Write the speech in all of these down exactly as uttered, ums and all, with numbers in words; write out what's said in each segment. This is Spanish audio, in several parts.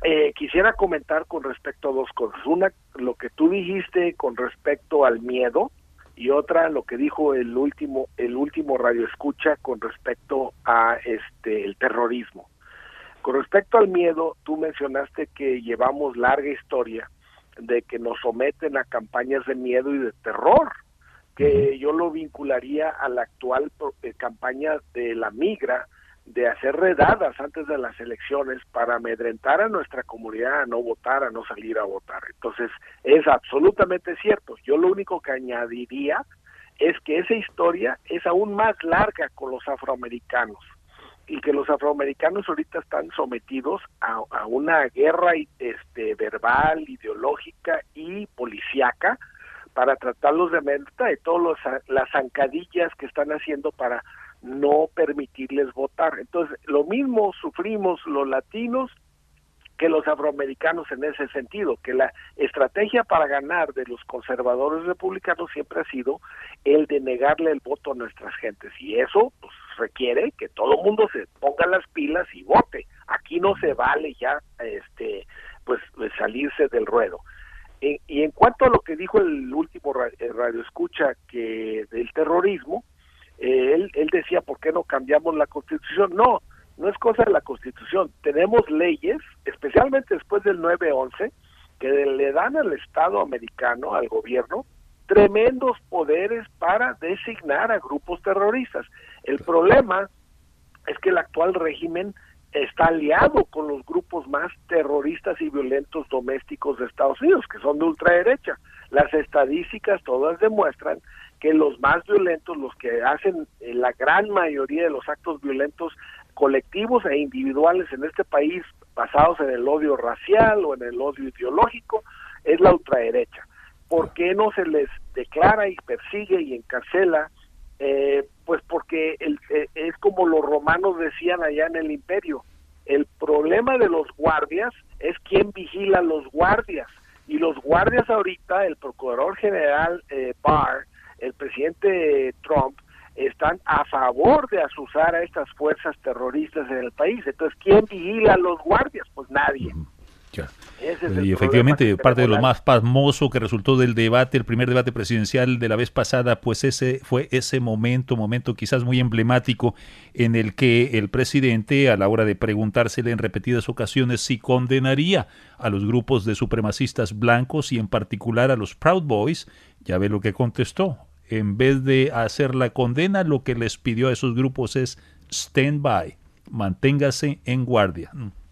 Eh, quisiera comentar con respecto a dos cosas. Una, lo que tú dijiste con respecto al miedo, y otra, lo que dijo el último el último radioescucha con respecto a este el terrorismo. Con respecto al miedo, tú mencionaste que llevamos larga historia de que nos someten a campañas de miedo y de terror, que uh-huh. yo lo vincularía a la actual eh, campaña de la migra, de hacer redadas antes de las elecciones para amedrentar a nuestra comunidad a no votar, a no salir a votar. Entonces, es absolutamente cierto. Yo lo único que añadiría es que esa historia es aún más larga con los afroamericanos, y que los afroamericanos ahorita están sometidos a, a una guerra este, verbal, ideológica y policíaca para tratarlos de amedrentar, de todas las zancadillas que están haciendo para no permitirles votar. Entonces, lo mismo sufrimos los latinos que los afroamericanos en ese sentido, que la estrategia para ganar de los conservadores republicanos siempre ha sido el de negarle el voto a nuestras gentes, y eso pues requiere que todo el mundo se ponga las pilas y vote. Aquí no se vale ya este pues salirse del ruedo. Y, y en cuanto a lo que dijo el último radio escucha que del terrorismo, Eh, él, él decía, ¿por qué no cambiamos la Constitución? No, no es cosa de la Constitución. Tenemos leyes, especialmente después del nueve once, que le dan al Estado americano, al gobierno, tremendos poderes para designar a grupos terroristas. El problema es que el actual régimen está aliado con los grupos más terroristas y violentos domésticos de Estados Unidos, que son de ultraderecha. Las estadísticas todas demuestran que los más violentos, los que hacen la gran mayoría de los actos violentos colectivos e individuales en este país basados en el odio racial o en el odio ideológico, es la ultraderecha. ¿Por qué no se les declara y persigue y encarcela? Eh, pues porque el, eh, es como los romanos decían allá en el imperio, el problema de los guardias es quién vigila a los guardias, y los guardias ahorita, el procurador general eh, Barr, el presidente Trump, están a favor de azuzar a estas fuerzas terroristas en el país. Entonces, ¿quién vigila a los guardias? Pues nadie. Ya. Ese es y efectivamente, parte de lo más pasmoso que resultó del debate, el primer debate presidencial de la vez pasada, pues ese fue ese momento, momento quizás muy emblemático, en el que el presidente, a la hora de preguntársele en repetidas ocasiones si condenaría a los grupos de supremacistas blancos y en particular a los Proud Boys, ya ve lo que contestó. En vez de hacer la condena, lo que les pidió a esos grupos es stand by, manténgase en guardia.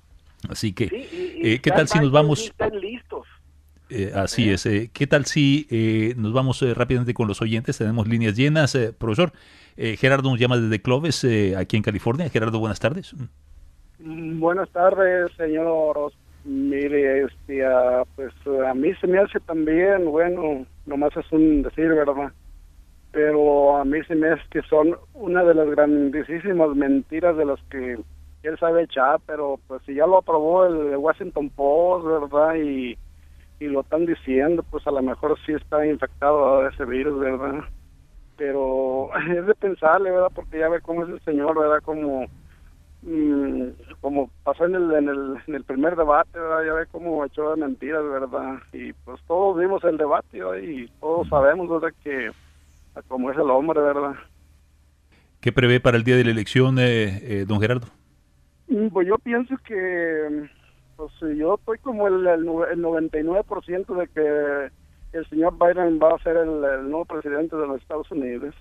Así que, sí, y, y eh, ¿qué tal si nos vamos? Están listos. Eh, así ¿Eh? es. Eh, ¿Qué tal si eh, nos vamos eh, rápidamente con los oyentes? Tenemos líneas llenas. Eh, profesor, eh, Gerardo nos llama desde Clovis, eh, aquí en California. Gerardo, buenas tardes. Buenas tardes, señor. Mire, este, uh, pues uh, a mí se me hace también, bueno, nomás es un decir, ¿verdad? Pero a mí se me hace que son una de las grandísimas mentiras de las que él sabe echar, pero pues si ya lo aprobó el Washington Post, ¿verdad? Y, y lo están diciendo, pues a lo mejor sí está infectado de ese virus, ¿verdad? Pero es de pensarle, ¿verdad? Porque ya ve cómo es el señor, ¿verdad? Como, mmm, como pasó en el, en, el, en el primer debate, ¿verdad? Ya ve cómo echó de mentiras, ¿verdad? Y pues todos vimos el debate, ¿verdad? Y todos sabemos, ¿verdad? Que como es el hombre, ¿verdad? ¿Qué prevé para el día de la elección, eh, eh, don Gerardo? Pues yo pienso que, pues yo estoy como el, el, el noventa y nueve por ciento de que el señor Biden va a ser el, el nuevo presidente de los Estados Unidos.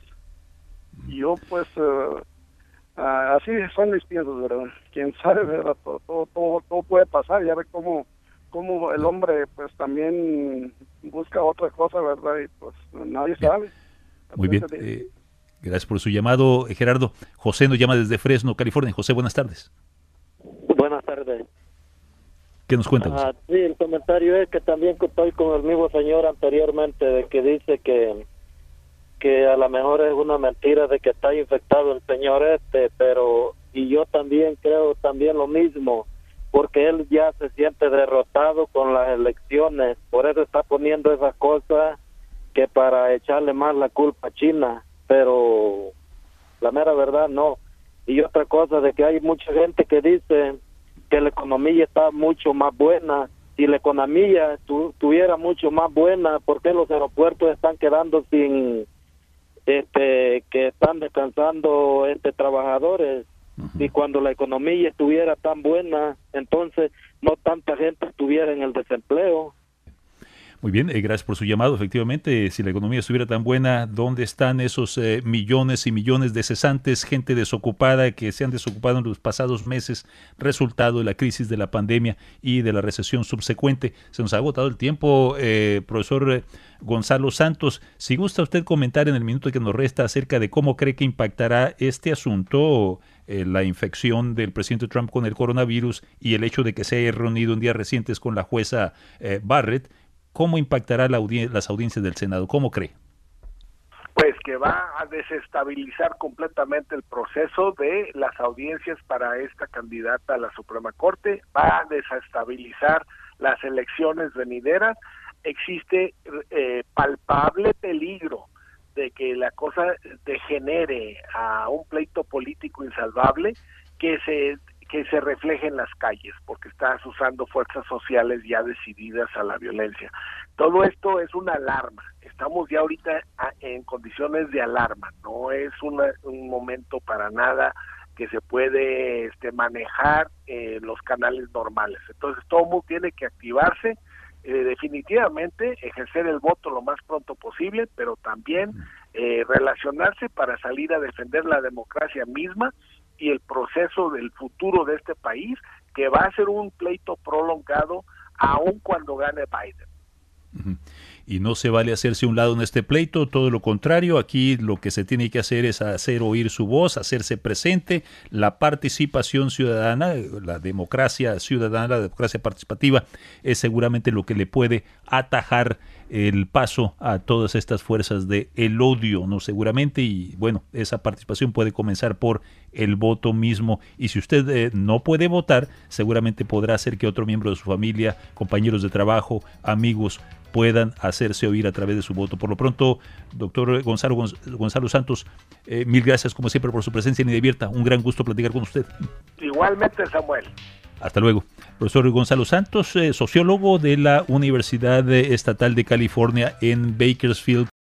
Yo pues, uh, uh, así son mis piensos, ¿verdad? Quién sabe, ¿verdad? Todo, todo, todo, todo puede pasar, ya ve cómo, cómo el hombre pues también busca otra cosa, ¿verdad? Y pues nadie bien. sabe. Muy bien, eh, gracias por su llamado, Gerardo. José nos llama desde Fresno, California. José, buenas tardes. Buenas tardes. ¿Qué nos cuentas? Ah, sí, el comentario es que también estoy con el mismo señor anteriormente, de que dice que que a lo mejor es una mentira de que está infectado el señor este, pero y yo también creo también lo mismo, porque él ya se siente derrotado con las elecciones, por eso está poniendo esas cosas que para echarle más la culpa a China, pero la mera verdad no. Y otra cosa de que hay mucha gente que dice que la economía está mucho más buena. Si la economía tu, tuviera mucho más buena, ¿por qué los aeropuertos están quedando sin, este, que están descansando este trabajadores? Uh-huh. Y cuando la economía estuviera tan buena, entonces no tanta gente estuviera en el desempleo. Muy bien, eh, gracias por su llamado. Efectivamente, si la economía estuviera tan buena, ¿dónde están esos eh, millones y millones de cesantes, gente desocupada que se han desocupado en los pasados meses, resultado de la crisis de la pandemia y de la recesión subsecuente? Se nos ha agotado el tiempo, eh, profesor Gonzalo Santos. Si gusta usted comentar en el minuto que nos resta acerca de cómo cree que impactará este asunto, eh, la infección del presidente Trump con el coronavirus y el hecho de que se haya reunido en días recientes con la jueza eh, Barrett, ¿cómo impactará la audien- las audiencias del Senado? ¿Cómo cree? Pues que va a desestabilizar completamente el proceso de las audiencias para esta candidata a la Suprema Corte, va a desestabilizar las elecciones venideras. Existe eh, palpable peligro de que la cosa degenere a un pleito político insalvable que se que se refleje en las calles, porque estás usando fuerzas sociales ya decididas a la violencia. Todo esto es una alarma. Estamos ya ahorita en condiciones de alarma. No es una, un momento para nada que se puede este, manejar en eh, los canales normales. Entonces todo el mundo tiene que activarse, eh, definitivamente ejercer el voto lo más pronto posible, pero también eh, relacionarse para salir a defender la democracia misma y el proceso del futuro de este país, que va a ser un pleito prolongado aun cuando gane Biden. Uh-huh. Y no se vale hacerse a un lado en este pleito, todo lo contrario. Aquí lo que se tiene que hacer es hacer oír su voz, hacerse presente. La participación ciudadana, la democracia ciudadana, la democracia participativa es seguramente lo que le puede atajar el paso a todas estas fuerzas de el odio, ¿no? Seguramente, y bueno, esa participación puede comenzar por el voto mismo, y si usted eh, no puede votar, seguramente podrá hacer que otro miembro de su familia, compañeros de trabajo, amigos, puedan hacerse oír a través de su voto. Por lo pronto, doctor Gonzalo, Gonzalo Santos, eh, mil gracias como siempre por su presencia en Idevierta. Un gran gusto platicar con usted. Igualmente, Samuel. Hasta luego. Profesor Gonzalo Santos, eh, sociólogo de la Universidad Estatal de California en Bakersfield,